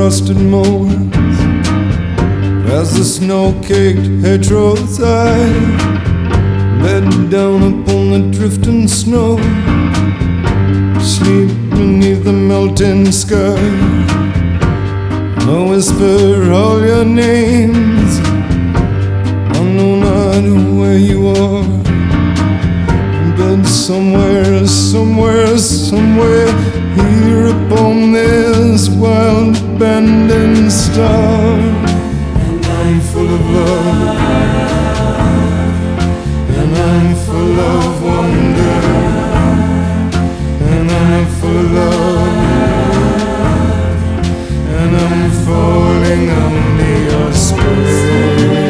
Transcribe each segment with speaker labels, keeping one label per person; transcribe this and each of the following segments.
Speaker 1: frosted moors, past the snow-caked hedgerows I bed down upon the drifting snow, sleep beneath the melting sky. I whisper all your names, I know not where you are, but somewhere, somewhere, somewhere here upon this wild abandoned star. And I'm full of love, and I'm full of wonder, and I'm full of love, and I'm falling under your spell.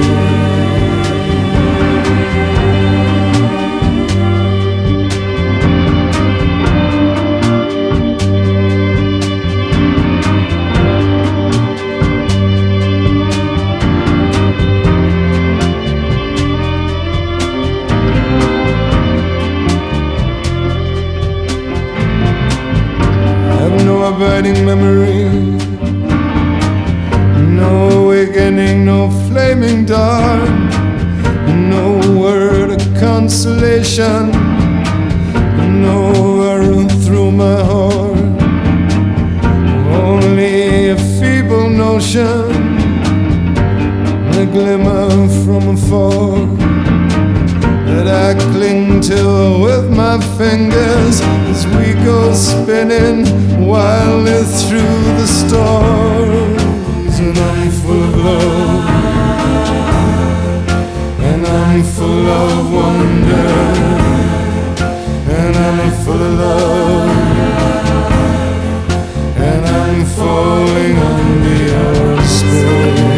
Speaker 1: Abiding memory, no awakening, no flaming dark, no word of consolation, no arrow through my heart, only a feeble notion, a glimmer from afar that I cling to with my fingers as we go spinning wildly through the stars. And I'm full of love, and I'm full of wonder, and I'm full of love, and I'm falling under your spell.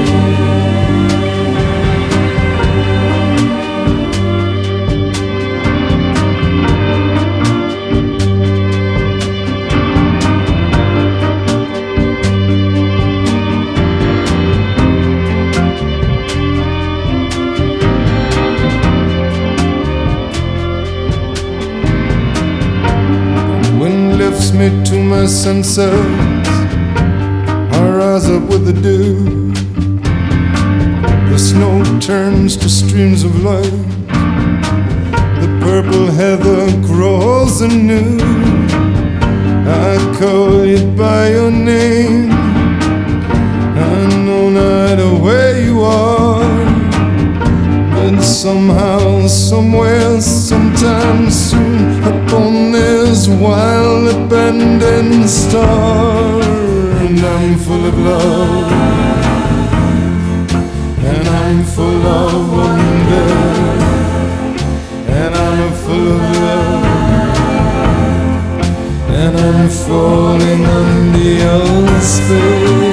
Speaker 1: Me to my senses, I rise up with the dew. The snow turns to streams of light, the purple heather grows anew. I call you by your name, I know not where you are, but somehow, somewhere, sometime soon, upon this wild abandoned star. And I'm full of love, and I'm full of wonder, and I'm full of love, and I'm falling under your spell.